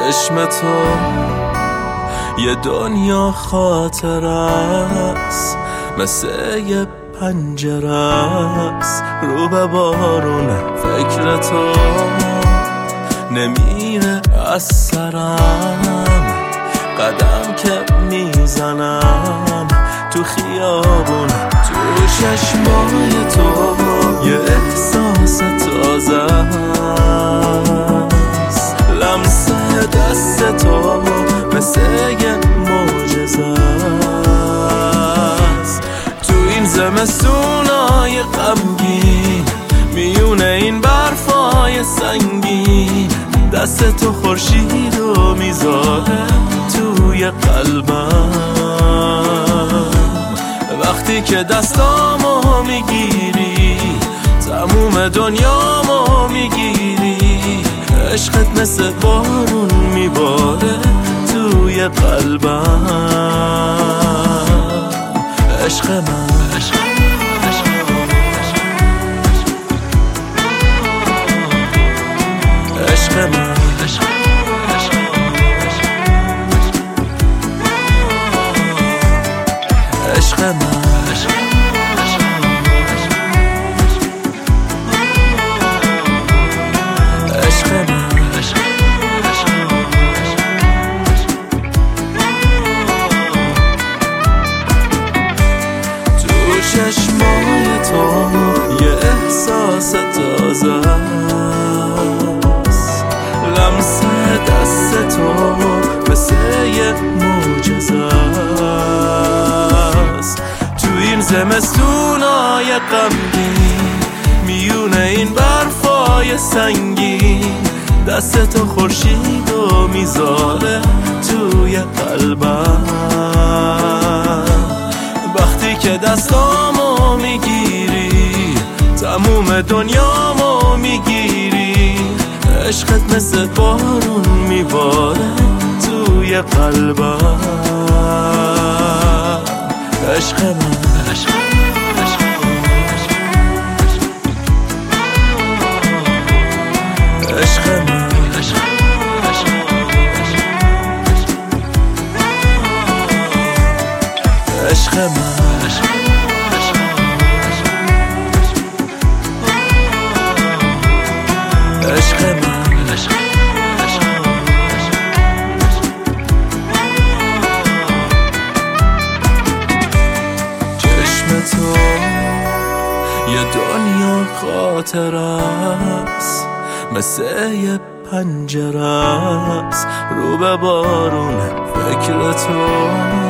چشم تو یه دنیا خاطر است، مثل یه پنجره است رو به بارونه. فکر تو نمیره از سرم، قدم که میزنم تو خیابون. تو چشمای تو یه احساس تازه است، لمسه دست تو مثل یه معجزه است. تو این زمستونای غمگین، میونه این برفای سنگین، دست تو خورشیدو میذاره توی قلبم. وقتی که دستامو میگیری تموم دنیامو میگیری، عشقت مثل بارون میباره توی قلبم. عشق من عشق من عشق من چشمای تو یه احساس تازه است، لمسه دست تو مثل یه معجزه است. تو این زمستونای غمگین، میونه این برفای سنگین، دست تو خورشیدو میذاره توی قلبم. وقتی که دستامو میگیری تموم دنیامو میگیری، عشقت مثل بارون میباره توی قلبم. عشق من عشق من عشق من عشق من چشم تو یه دنیا خاطر است، مثل یه پنجره است رو به بارونه. فکر تو